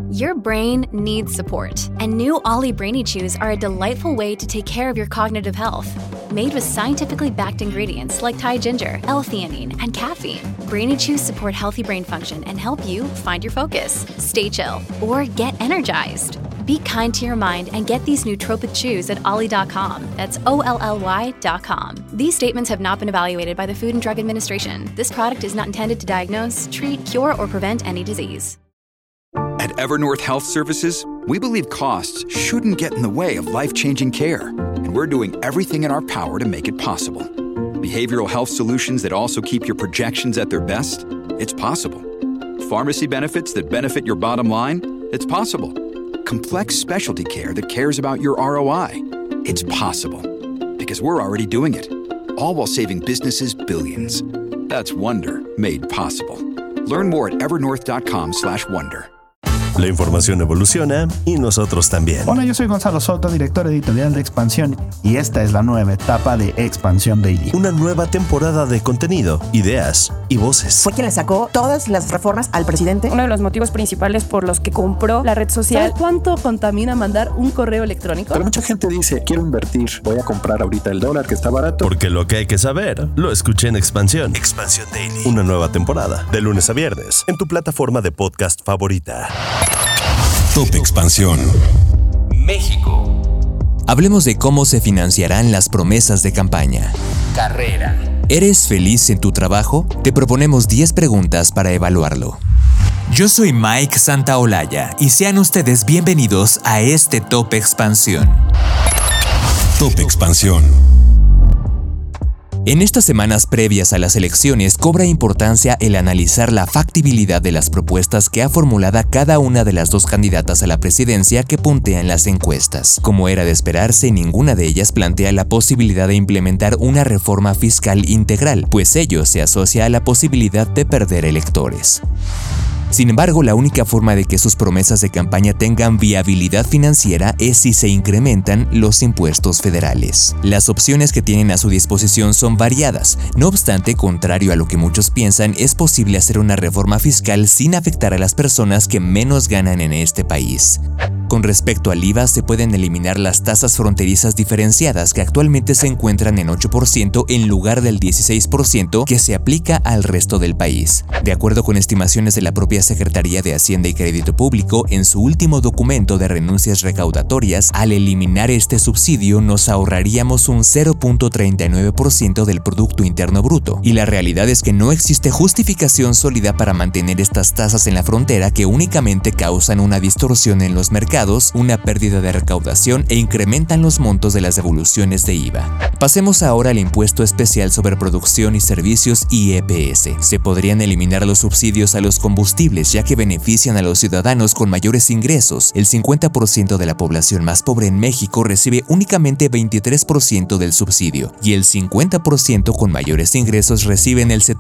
Your brain needs support, and new Ollie Brainy Chews are a delightful way to take care of your cognitive health. Made with scientifically backed ingredients like Thai ginger, L-theanine, and caffeine, Brainy Chews support healthy brain function and help you find your focus, stay chill, or get energized. Be kind to your mind and get these nootropic chews at ollie.com. That's OLLY.com. These statements have not been evaluated by the Food and Drug Administration. This product is not intended to diagnose, treat, cure, or prevent any disease. At Evernorth Health Services, we believe costs shouldn't get in the way of life-changing care, and we're doing everything in our power to make it possible. Behavioral health solutions that also keep your projections at their best? It's possible. Pharmacy benefits that benefit your bottom line? It's possible. Complex specialty care that cares about your ROI? It's possible. Because we're already doing it. All while saving businesses billions. That's Wonder made possible. Learn more at evernorth.com/wonder. La información evoluciona y nosotros también. Hola, yo soy Gonzalo Soto, director editorial de Expansión, y esta es la nueva etapa de Expansión Daily. Una nueva temporada de contenido, ideas y voces. Fue quien le sacó todas las reformas al presidente. Uno de los motivos principales por los que compró la red social. ¿Sabes cuánto contamina mandar un correo electrónico? Pero mucha gente dice, quiero invertir, voy a comprar ahorita el dólar que está barato. Porque lo que hay que saber, lo escuché en Expansión. Expansión Daily. Una nueva temporada, de lunes a viernes, en tu plataforma de podcast favorita. Top Expansión. México. Hablemos de cómo se financiarán las promesas de campaña. Carrera. ¿Eres feliz en tu trabajo? Te proponemos 10 preguntas para evaluarlo. Yo soy Mike Santaolalla y sean ustedes bienvenidos a este Top Expansión. Top Expansión. En estas semanas previas a las elecciones cobra importancia el analizar la factibilidad de las propuestas que ha formulado cada una de las dos candidatas a la presidencia que puntean las encuestas. Como era de esperarse, ninguna de ellas plantea la posibilidad de implementar una reforma fiscal integral, pues ello se asocia a la posibilidad de perder electores. Sin embargo, la única forma de que sus promesas de campaña tengan viabilidad financiera es si se incrementan los impuestos federales. Las opciones que tienen a su disposición son variadas. No obstante, contrario a lo que muchos piensan, es posible hacer una reforma fiscal sin afectar a las personas que menos ganan en este país. Con respecto al IVA, se pueden eliminar las tasas fronterizas diferenciadas que actualmente se encuentran en 8% en lugar del 16% que se aplica al resto del país. De acuerdo con estimaciones de la propia Secretaría de Hacienda y Crédito Público, en su último documento de renuncias recaudatorias, al eliminar este subsidio nos ahorraríamos un 0.39% del Producto Interno Bruto. Y la realidad es que no existe justificación sólida para mantener estas tasas en la frontera que únicamente causan una distorsión en los mercados, una pérdida de recaudación e incrementan los montos de las devoluciones de IVA. Pasemos ahora al Impuesto Especial sobre Producción y Servicios IEPS. Se podrían eliminar los subsidios a los combustibles, ya que benefician a los ciudadanos con mayores ingresos. El 50% de la población más pobre en México recibe únicamente 23% del subsidio y el 50% con mayores ingresos reciben el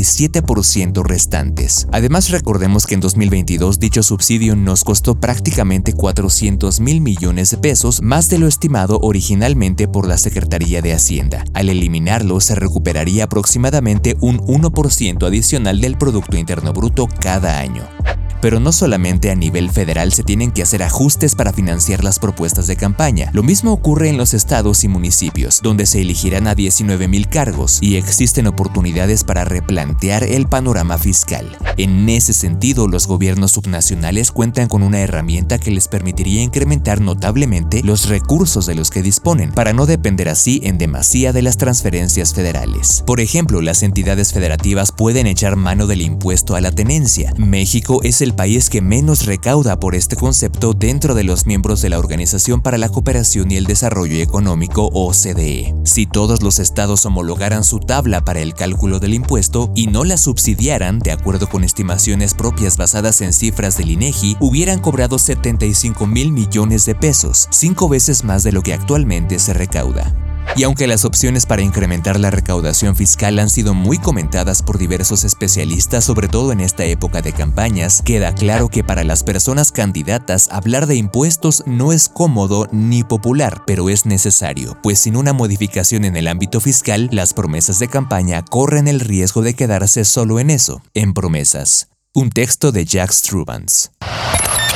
77% restantes. Además, recordemos que en 2022 dicho subsidio nos costó prácticamente 400,000 millones de pesos, más de lo estimado originalmente por la Secretaría de Hacienda. Al eliminarlo, se recuperaría aproximadamente un 1% adicional del Producto Interno Bruto cada año. Pero no solamente a nivel federal se tienen que hacer ajustes para financiar las propuestas de campaña. Lo mismo ocurre en los estados y municipios, donde se elegirán a 19,000 cargos y existen oportunidades para replantear el panorama fiscal. En ese sentido, los gobiernos subnacionales cuentan con una herramienta que les permitiría incrementar notablemente los recursos de los que disponen, para no depender así en demasía de las transferencias federales. Por ejemplo, las entidades federativas pueden echar mano del impuesto a la tenencia. México es el país que menos recauda por este concepto dentro de los miembros de la Organización para la Cooperación y el Desarrollo Económico, OCDE. Si todos los estados homologaran su tabla para el cálculo del impuesto y no la subsidiaran, de acuerdo con estimaciones propias basadas en cifras del INEGI, hubieran cobrado 75,000 millones de pesos, 5 veces más de lo que actualmente se recauda. Y aunque las opciones para incrementar la recaudación fiscal han sido muy comentadas por diversos especialistas, sobre todo en esta época de campañas, queda claro que para las personas candidatas hablar de impuestos no es cómodo ni popular, pero es necesario, pues sin una modificación en el ámbito fiscal, las promesas de campaña corren el riesgo de quedarse solo en eso, en promesas. Un texto de Jack Strubans.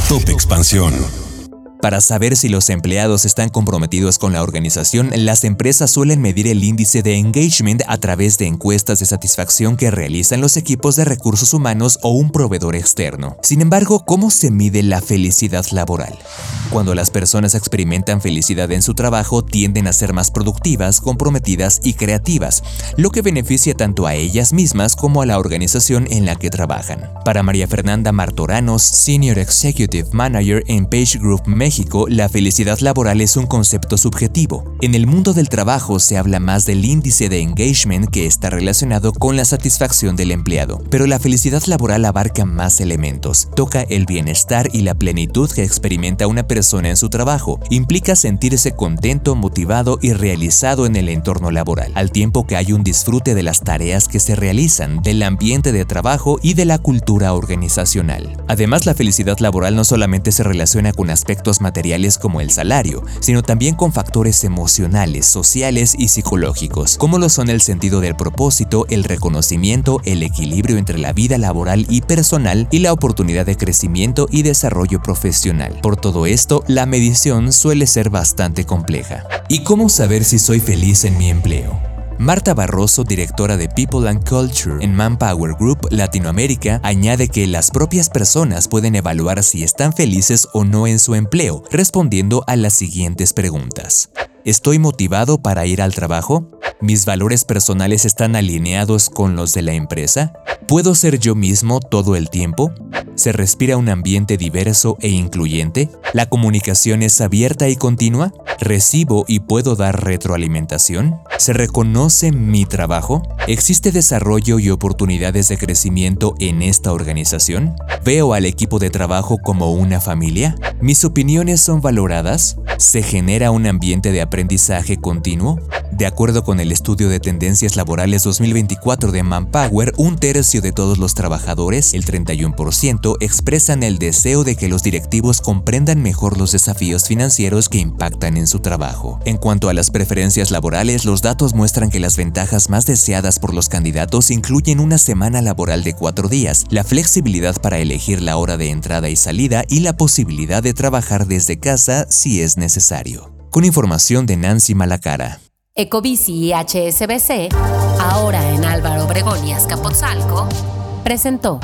Top Expansión. Para saber si los empleados están comprometidos con la organización, las empresas suelen medir el índice de engagement a través de encuestas de satisfacción que realizan los equipos de recursos humanos o un proveedor externo. Sin embargo, ¿cómo se mide la felicidad laboral? Cuando las personas experimentan felicidad en su trabajo, tienden a ser más productivas, comprometidas y creativas, lo que beneficia tanto a ellas mismas como a la organización en la que trabajan. Para María Fernanda Martoranos, Senior Executive Manager en Page Group México, la felicidad laboral es un concepto subjetivo. En el mundo del trabajo se habla más del índice de engagement, que está relacionado con la satisfacción del empleado. Pero la felicidad laboral abarca más elementos. Toca el bienestar y la plenitud que experimenta una persona en su trabajo. Implica sentirse contento, motivado y realizado en el entorno laboral, al tiempo que hay un disfrute de las tareas que se realizan, del ambiente de trabajo y de la cultura organizacional. Además, la felicidad laboral no solamente se relaciona con aspectos materiales como el salario, sino también con factores emocionales, sociales y psicológicos, como lo son el sentido del propósito, el reconocimiento, el equilibrio entre la vida laboral y personal y la oportunidad de crecimiento y desarrollo profesional. Por todo esto, la medición suele ser bastante compleja. ¿Y cómo saber si soy feliz en mi empleo? Marta Barroso, directora de People and Culture en Manpower Group Latinoamérica, añade que las propias personas pueden evaluar si están felices o no en su empleo, respondiendo a las siguientes preguntas. ¿Estoy motivado para ir al trabajo? ¿Mis valores personales están alineados con los de la empresa? ¿Puedo ser yo mismo todo el tiempo? ¿Se respira un ambiente diverso e incluyente? ¿La comunicación es abierta y continua? ¿Recibo y puedo dar retroalimentación? ¿Se reconoce mi trabajo? ¿Existe desarrollo y oportunidades de crecimiento en esta organización? ¿Veo al equipo de trabajo como una familia? ¿Mis opiniones son valoradas? ¿Se genera un ambiente de aprendizaje continuo? De acuerdo con el estudio de tendencias laborales 2024 de Manpower, 1/3 de todos los trabajadores, el 31%, expresan el deseo de que los directivos comprendan mejor los desafíos financieros que impactan en su trabajo. En cuanto a las preferencias laborales, los datos muestran que las ventajas más deseadas por los candidatos incluyen una semana laboral de 4 días, la flexibilidad para elegir la hora de entrada y salida y la posibilidad de trabajar desde casa si es necesario. Con información de Nancy Malacara. Ecobici y HSBC, ahora en Álvaro Obregón y Azcapotzalco, presentó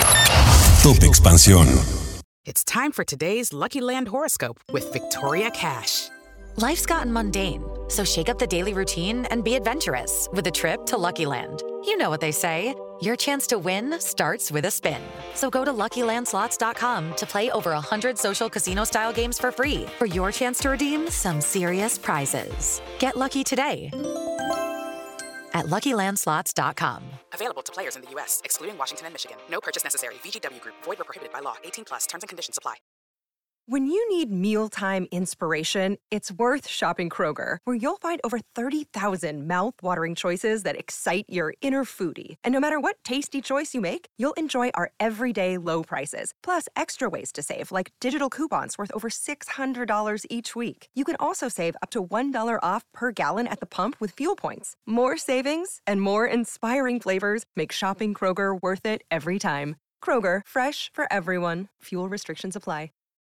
Top Expansión. It's time for today's Lucky Land horoscope with Victoria Cash. Life's gotten mundane, so shake up the daily routine and be adventurous with a trip to Lucky Land. You know what they say, your chance to win starts with a spin. So go to LuckyLandSlots.com to play over 100 social casino-style games for free for your chance to redeem some serious prizes. Get lucky today at LuckyLandSlots.com. Available to players in the U.S., excluding Washington and Michigan. No purchase necessary. VGW Group. Void where prohibited by law. 18+. Terms and conditions apply. When you need mealtime inspiration, it's worth shopping Kroger, where you'll find over 30,000 mouth-watering choices that excite your inner foodie. And no matter what tasty choice you make, you'll enjoy our everyday low prices, plus extra ways to save, like digital coupons worth over $600 each week. You can also save up to $1 off per gallon at the pump with fuel points. More savings and more inspiring flavors make shopping Kroger worth it every time. Kroger, fresh for everyone. Fuel restrictions apply.